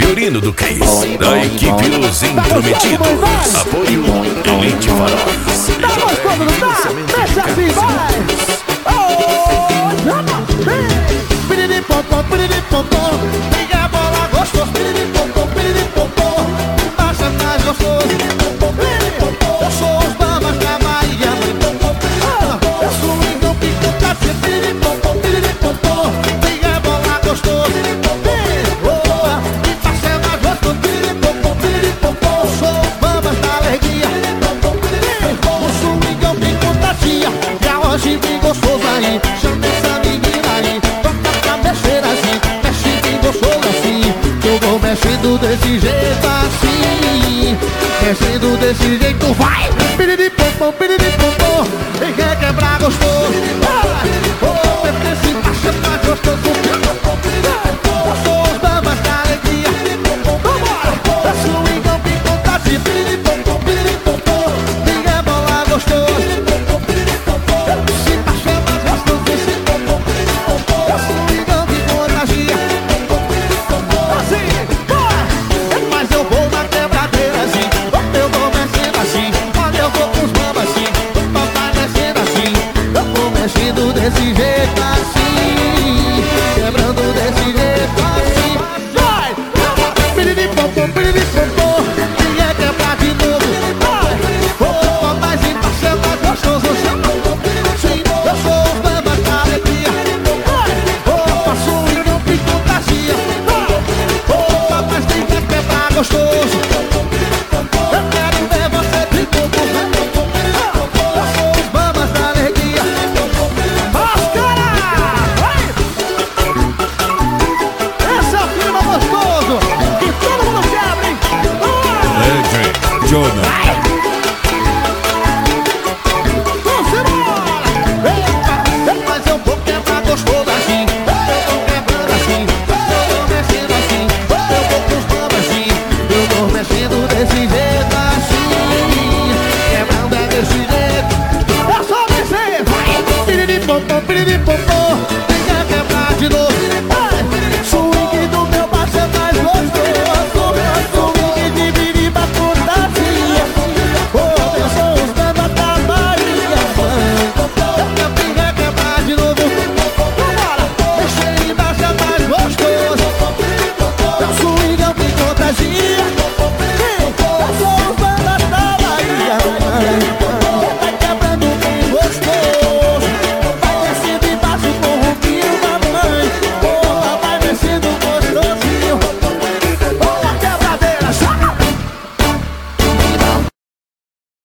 Fiorino do Cris, da equipe Os Intrometidos. Apoio Elite Faróis. Tá gostando, não tá? Deixa assim, vai! Piriri-pom-pom, piriri-pom-pom. Pega a bola gostoso, piriri-pom-pom, piriri-pom-pom. Baixa mais gostoso, piriri-pom-pom, piriri-pom-pom. Eu sou os Bamas da Bahia, eu sou o Igão Picotacê, piriri-pom-pom, piriri-pom-pom. Pega a bola gostoso, piriri-pom-pom, piriri-pom-pom. E baixa mais gostoso, piriri-pom-pom, piriri-pom-pom. Eu sou os Bamas da Alegria, piriri-pom-pom, piriri-pom-pom. Eu sou o Igão Picotacê, e a hoje bem gostoso aí. Chama essa menina aí, toca pra mexer assim, mexe bem gostoso assim. Eu vou mexendo desse jeito assim, mexendo desse jeito, vai! Piriri-pom-pom, piriri